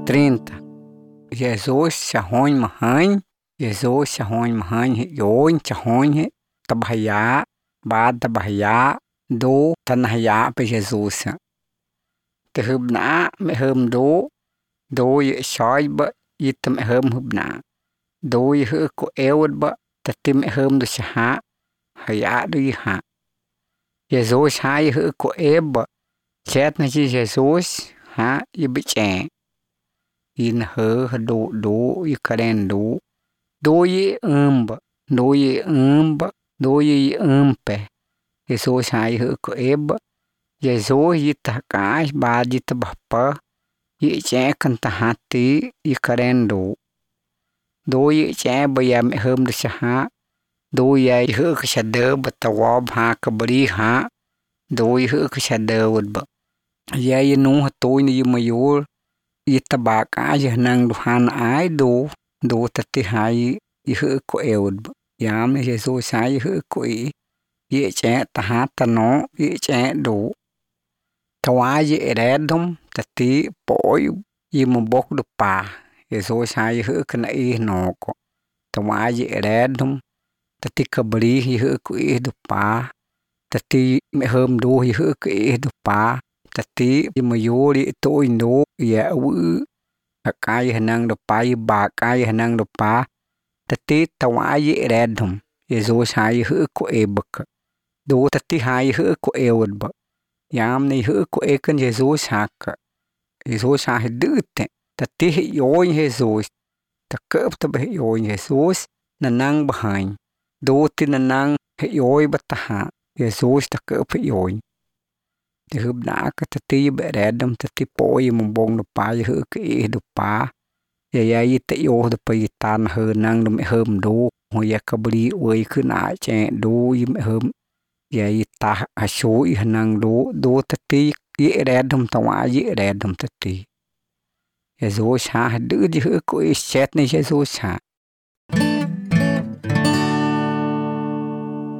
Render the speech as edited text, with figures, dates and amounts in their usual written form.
30. Jesus se arrone mahanhe, Jesus se arrone mahanhe, yoin se arrone, tabahia, bada bahia, do tanahia pe Jesus. Te hubna me hum do ye shoiba yit me hum hubna. Do ye hu ko eudba, tatim me hum do shaha, haya do ye ha. Jesus ha ye hu ko eba, chet na chi Jesus ha ye biche. In her do ye karen do ye do ye do ye umpe. Jesus ha ye hu ko eba, Jesus yit hakash ba yit bapa, ye che kanta hati ye karen do ye che ba ya me hum do shaha, do ye hu ka shade batawab ha kabri ha, do ye hu ka shade wudba. Ye no hatoy ni mayur, ye tabaka ye nang duhan ay do tati hai ye hu ko eudba. Yam Jesus ha ye hu ko ye che tahata no ye che do. Tawa ye redom tati poi ye mabok do pa. Jesus ha ye hu kana no ko. Tawa ye redom tati kabri ye hu ko do pa. Tati me hum do ye hu ko do pa. Tati ye mayuri to no ye wu akai nang do pa ye ba kai nang do pa. Tati tawa ye redom Jesus ha ye hu ko bak. Do tati ha ye hu ko eudba. Yam ni hu ko kan Jesus haka. Jesus ha dute. Tati yoin Jesus. Takap tabe yoin Jesus nanang bahain. Do ti nanang yoy bataha. Jesus takap yoin. Ti hubna ka tati beredam tati poi mong do pa ye hu ke do pa. Ya te yo do pa yitan hu nang do me hum do. Ho ya kabri oi kuna che do yi me hum. Ya ta asho i nang do tati ye redam tawa ye redam tati. Jesus ha du di hu ko chet ni Jesus ha.